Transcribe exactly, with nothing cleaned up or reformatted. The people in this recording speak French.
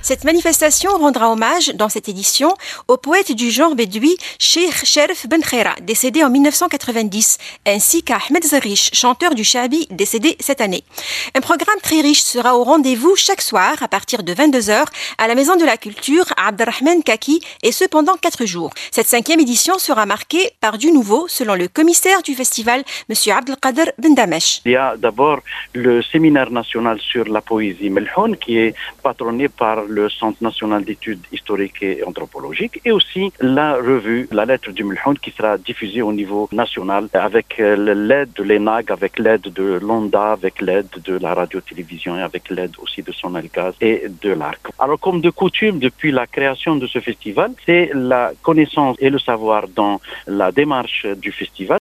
Cette manifestation rendra hommage, dans cette édition, au poète du genre bédoui Cheikh Sherif Ben Khaira, décédé en mille neuf cent quatre-vingt-dix, ainsi qu'à Ahmed Zerish, chanteur du Shabi, décédé cette année. Un programme très riche sera au rendez-vous chaque soir à partir de vingt-deux heures à la Maison de la Culture à Abdelrahman Kaki, et ce pendant quatre jours. Cette cinquième édition sera marquée par du nouveau, selon le commissaire du festival, M. Abdelkader Ben Damesh. Il y a d'abord le séminaire national sur la poésie Melhoun qui est patronné par le Centre national d'études historiques et anthropologiques, et aussi la revue La lettre du Melhoun qui sera diffusée au niveau national avec l'aide de l'E N A G, avec l'aide de l'Onda, avec l'aide de la radio-télévision et avec l'aide aussi de Sonelgaz et de l'A R C. Alors comme de coutume, depuis la création de ce festival, c'est la connaissance et le savoir dans la démarche du festival